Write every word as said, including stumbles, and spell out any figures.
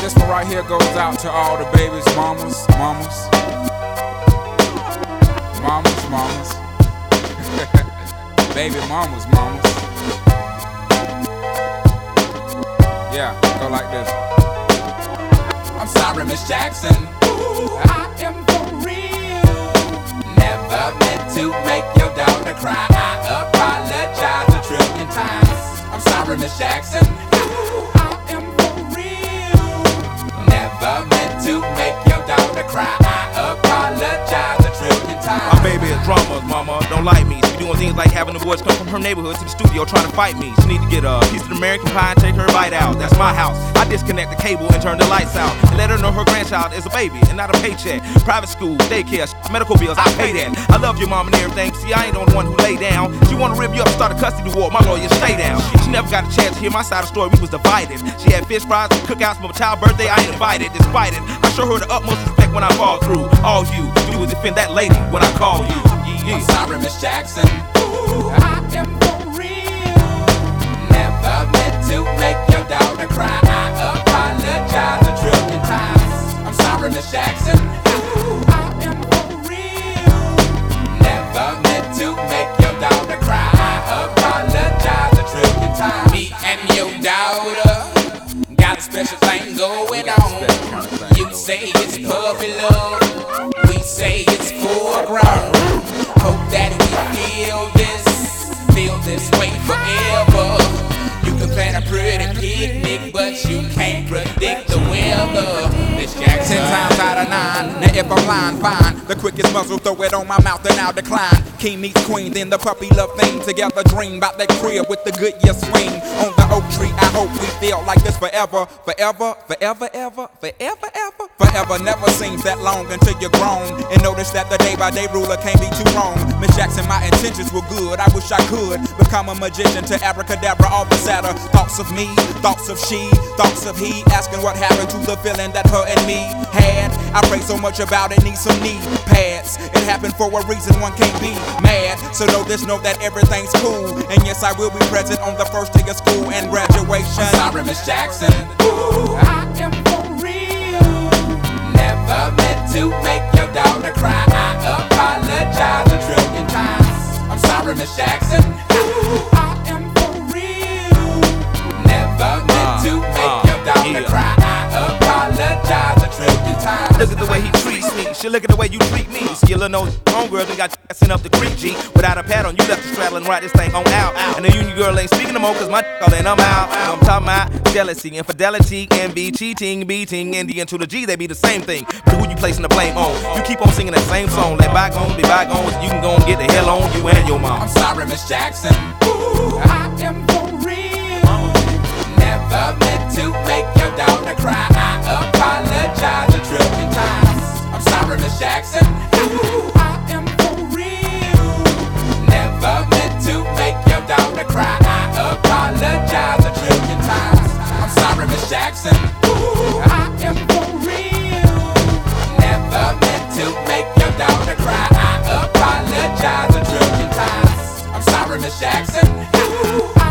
this one right here goes out to all the babies, mamas, mamas, mamas, mamas, baby mamas, mamas. Yeah, go like this. I'm sorry, Miss Jackson. Ooh, I am for real. Never meant to make your daughter cry. I apologize a trillion times. I'm sorry, Miss Jackson. Ooh, I am for real. Never meant to make your daughter cry. I apologize a trillion times. My baby is drama, mama, don't like me. She doing things like having the boys come from her neighborhood to the studio trying to fight me. She need to get a piece of the American pie and take her bite out. That's my house. I disconnect the cable and turn the lights out and let her know her grandchild is a baby and not a paycheck. Private school, daycare, medical bills, I pay that. I love your mom and everything. See, I ain't the one who lay down. She wanna rip you up, start a custody war. My lawyer, stay down. She never got a chance to hear my side of the story. We was divided. She had fish fries, cookouts for my child's birthday. I ain't invited. Despite it, I show her the utmost respect when I fall through. All you do is defend that lady when I call you. Yeah. I'm sorry, Miss Jackson. Ooh, I am for real. Never meant to make your daughter cry. I apologize a trillion times. I'm sorry, Miss Jackson. Ooh, I am for real. Never meant to make your daughter cry. I apologize a trillion times. Me and your daughter got a special thing going on. You say it's puppy love, we say it's full grown. Hope that we feel this, feel this way forever. You can plan a pretty picnic, but you can't predict the weather. Miss Jackson, ten times out of nine. Now if I'm lying, fine. The quickest muzzle, throw it on my mouth and I'll decline. King meets queen, then the puppy love thing. Together dream about that crib with the good year swing. On the oak tree, I hope we feel like this forever. Forever, forever, ever, forever, ever. Forever never seems that long until you're grown. And notice that the day by day ruler can't be too wrong. Miss Jackson, my intentions were good. I wish I could become a magician to abracadabra all the sadder. Thoughts of me, thoughts of she, thoughts of he. Asking what happened to the feeling that her and me had. I pray so much about it, need some knee pads. It happened for a reason, one can't be mad. So know this, know that everything's cool. And yes, I will be present on the first day of school and graduation. I'm sorry, Miss Jackson. Ooh, I am for real. Never meant to make your daughter cry. I apologize a trillion times. I'm sorry, Miss Jackson. Ooh, I am for real. Never meant to make your daughter cry. I apologize a trillion times. Look at the way he treats me. She look at the way you treat me. See, little no homegirl done got you sent up the creek, G. Without a pad on, you left the straddle and ride this thing on out. And the union girl ain't speaking no more, cause my all in, I'm out. I'm talking about jealousy, infidelity, envy, cheating, beating, and the N to the G, they be the same thing. But who you placing the blame on? You keep on singing that same song. Let bygones be bygones, you can go and get the hell on you and your mom. I'm sorry, Miss Jackson. Ooh, I am for real. Never meant to make your daughter cry. I apologize a trillion times. I'm sorry, Miss Jackson. Ooh, I am for real. Never meant to make your daughter cry. I apologize a trillion times. I'm sorry, Miss Jackson. Ooh, I am for real. Never meant to make your daughter cry. I apologize a trillion times. I'm sorry, Miss Jackson. Ooh,